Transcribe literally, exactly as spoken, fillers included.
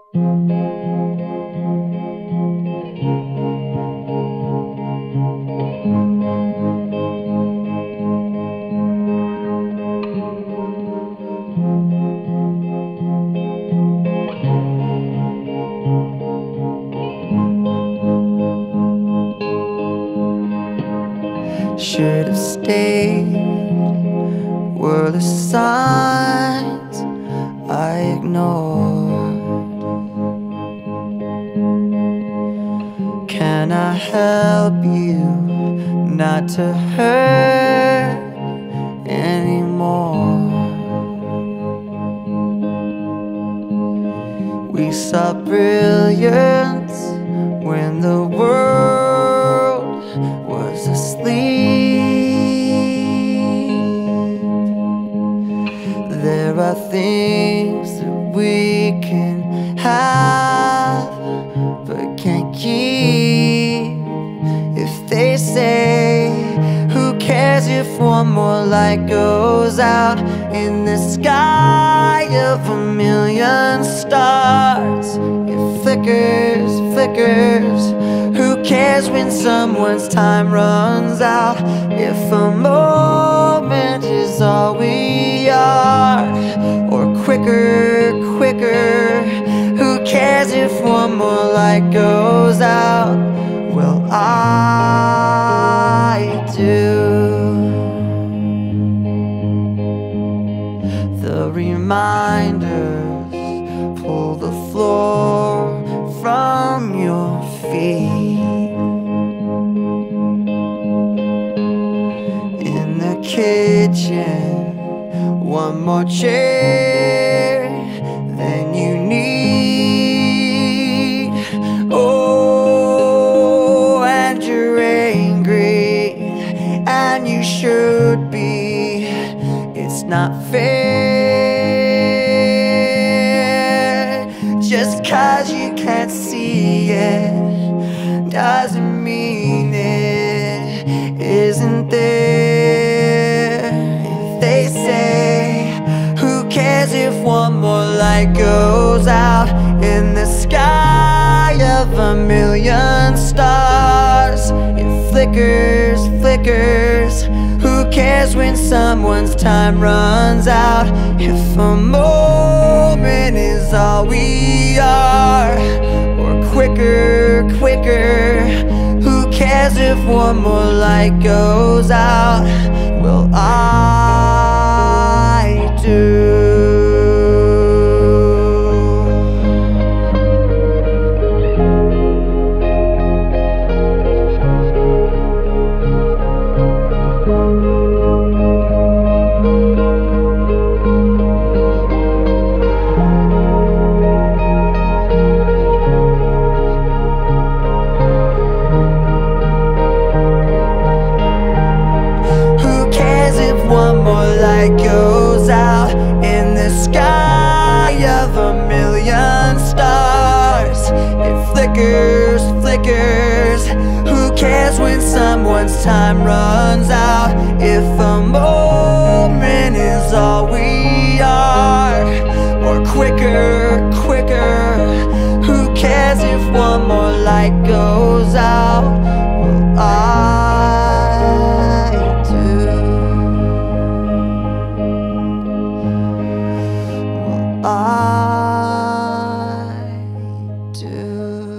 Should have stayed, were the signs I ignored. Can I help you not to hurt anymore? We saw brilliance when the world was asleep. There are things that we can have but can't keep. If they say, who cares if one more light goes out in the sky of a million stars? It flickers, flickers. Who cares when someone's time runs out? If a moment is all we are, or quicker, quicker. Who cares if one more light goes out? Well, I do. The reminders pull the floor from your feet. In the kitchen, one more chair than you need. Oh, and you're angry, and you should be. It's not fair. Just 'cause you can't see it doesn't mean it isn't there. If they say, who cares if one more light goes out in the sky of a million stars? It flickers, flickers. Who cares when someone's time runs out? If a moment is all we are, or quicker, quicker. Who cares if one more light goes out? Well, I do. Light goes out in the sky of a million stars. It flickers, flickers. Who cares when someone's time runs out? If a moment is all we are, or quicker, quicker. Who cares if one more light goes out? Well, I I do.